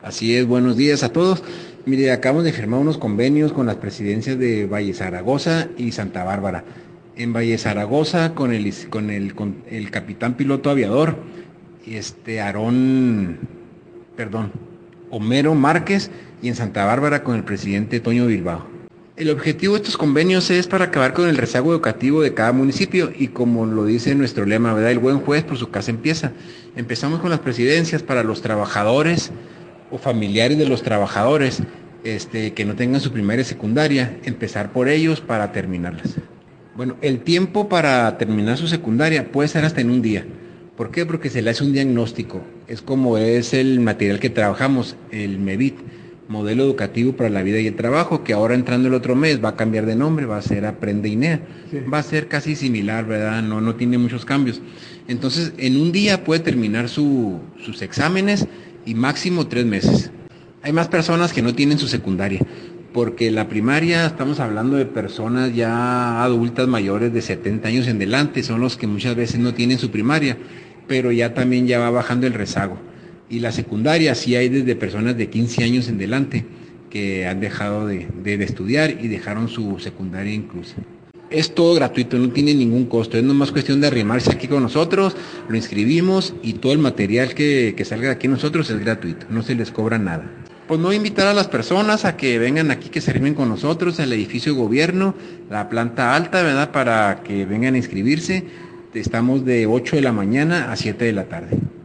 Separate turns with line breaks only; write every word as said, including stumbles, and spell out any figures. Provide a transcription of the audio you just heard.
Así es, buenos días a todos. Mire, acabamos de firmar unos convenios con las presidencias de Valle Zaragoza y Santa Bárbara. En Valle Zaragoza con el, con el, con el capitán piloto aviador, este Aarón, perdón, Homero Márquez, y en Santa Bárbara con el presidente Toño Bilbao. El objetivo de estos convenios es para acabar con el rezago educativo de cada municipio y, como lo dice nuestro lema, ¿verdad? El buen juez por su casa empieza. Empezamos con las presidencias para los trabajadores o familiares de los trabajadores este, que no tengan su primaria y secundaria, empezar por ellos para terminarlas. Bueno, el tiempo para terminar su secundaria puede ser hasta en un día. ¿Por qué? Porque se le hace un diagnóstico. Es como es el material que trabajamos, el MEVIT, Modelo Educativo para la Vida y el Trabajo, que ahora entrando el otro mes va a cambiar de nombre, va a ser Aprende INEA. Sí. Va a ser casi similar, ¿verdad? No, no tiene muchos cambios. Entonces, en un día puede terminar su, sus exámenes y máximo tres meses. Hay más personas que no tienen su secundaria, porque la primaria, estamos hablando de personas ya adultas mayores de setenta años en adelante, son los que muchas veces no tienen su primaria, pero ya también ya va bajando el rezago. Y la secundaria sí hay desde personas de quince años en adelante que han dejado de, de, de estudiar y dejaron su secundaria incluso. Es todo gratuito, no tiene ningún costo, es nomás cuestión de arrimarse aquí con nosotros, lo inscribimos y todo el material que, que salga de aquí nosotros es gratuito, no se les cobra nada. Pues no invitar a las personas a que vengan aquí, que se arrimen con nosotros al edificio de gobierno, la planta alta, ¿verdad? Para que vengan a inscribirse. Estamos de ocho de la mañana a siete de la tarde.